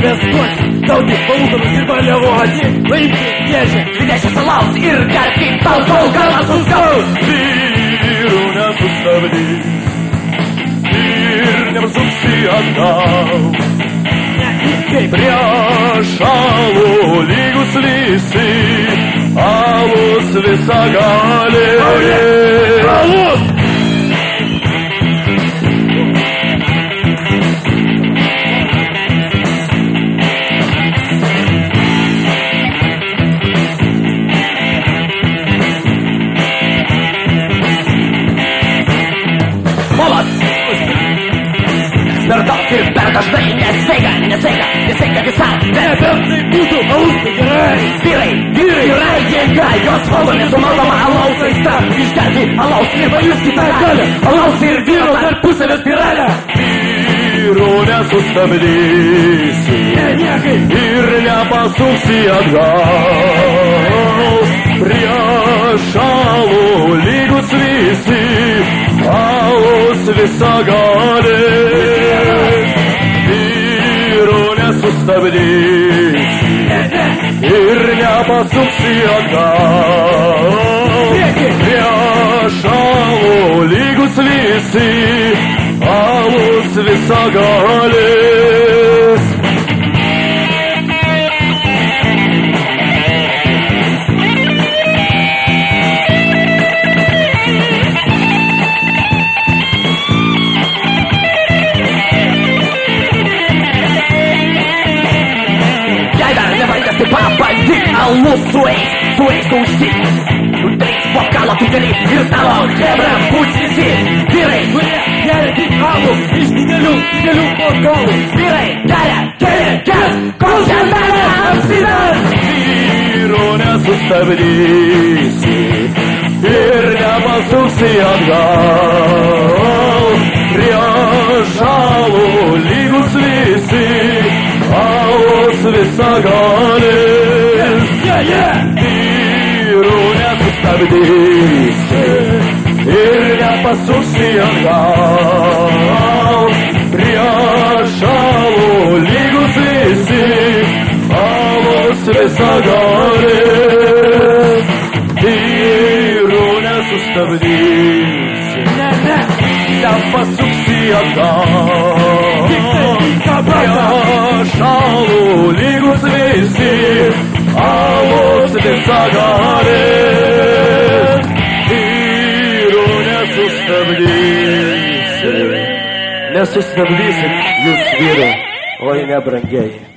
investuoti. Gauti palūkanas ir baliavo atį, laimti dėžę. 20 alaus ir gerti tol, kol galas suskaus. Vyrų nesustabdys ir nepasuksi atgal. Prieš alų lygus visi, alus visagali. Alus! Per daug ir per dažnai nesveika visai. Nebent tai būtų alus, tai gerai. Vyrai, jėga, jos valdo nesumaldoma alaus aistra. Išgerti alaus ir pajusti tą galią. Alaus ir vyro tarpusavio spiralę. Vyrų nesustabdysi ir nepasuksi atgal. Prieš alų lygus visi, alus visagali. Vyrų nesustabdysi ir nepasuksi atgal. Prieš alų lygus visi, alus visagalis. Pabandyk alus su eis užsit. Tu teiks bokalą, tu gali ir tavo chebra bus visi. Vyrai, kurie geria tik alų iš didelių bokalų. Vyrai, geria, kes, kol šiandieną apsiver. Vyrų nesustabdysi ir nepasuksi atgal. Prieš alų lygus visi, alus visagalis. Vyrų nesustabdysi ir nepasuksi atgal. Prieš alų lygus visi, alus visagalis. Vyrų nesustabdysi, nepasuksi atgal. Prieš alų lygus visi, alus visagalis. Vyrų nesustabdysi. Nesustabdysit jūs vyrai, oi nebrangieji.